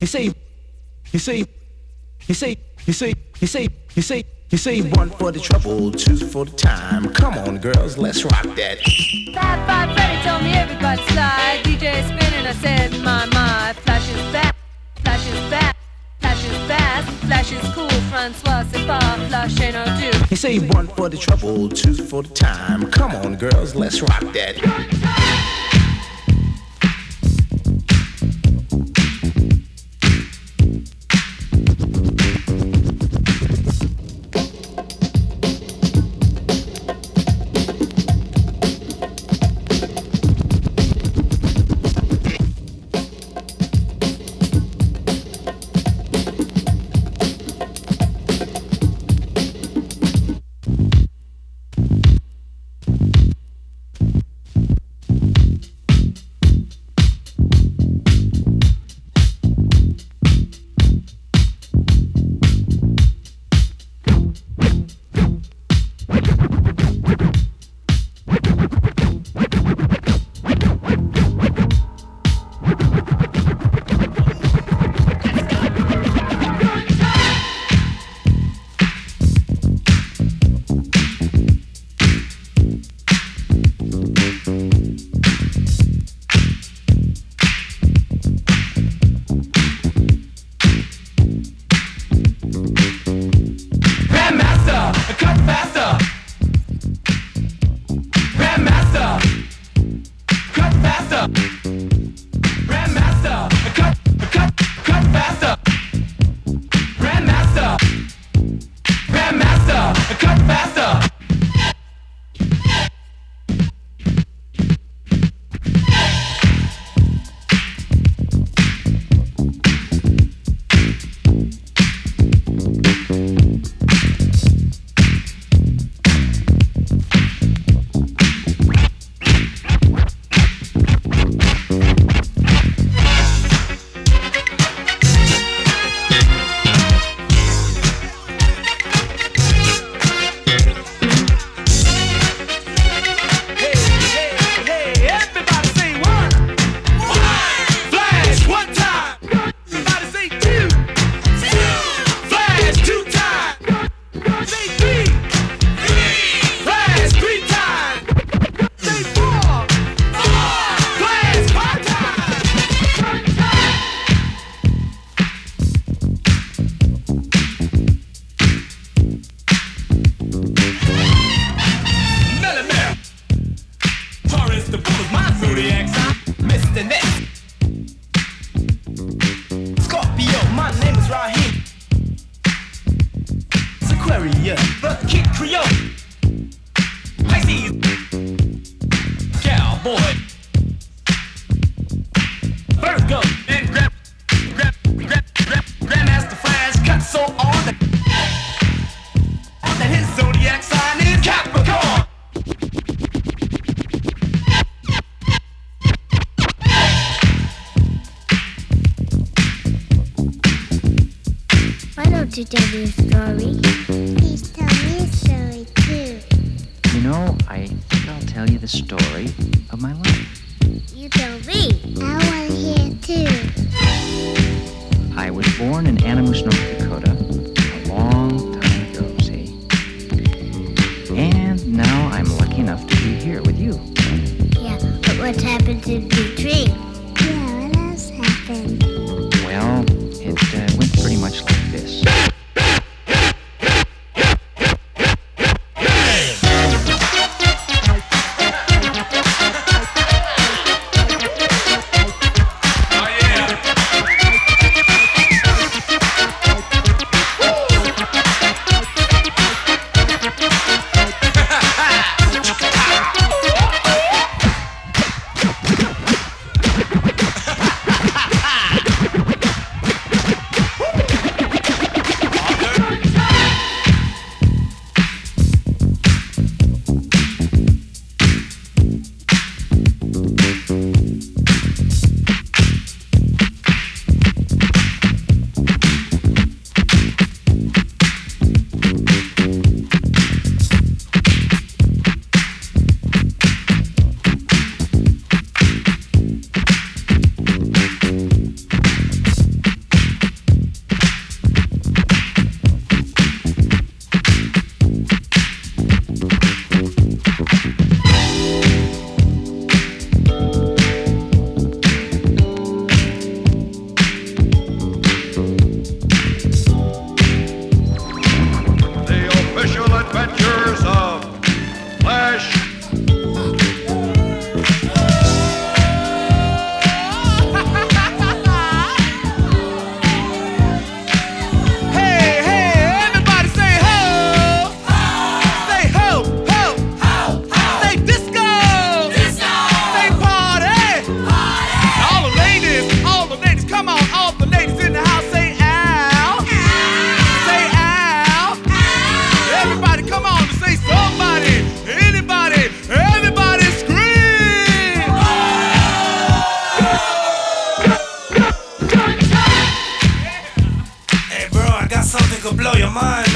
You say one for the trouble, two for the time. Come on, girls, let's rock that. Fat Five Freddy told me everybody slide. DJ spinning, I said, my, flash is back, flash is back, flash is fast, flash is cool. Francois, c'est pas, flash ain't no do. You say one for the trouble, two for the time. Come on, girls, let's rock that. To tell you a story. Please tell me a story too. You know, I think I'll tell you the story of my life. You tell me. I want to hear too. I was born in Animus, North Dakota, a long time ago, see? And now I'm lucky enough to be here with you. Yeah, but what's happened to the tree? Yeah, what else happened? Well, it went pretty much like this. your mind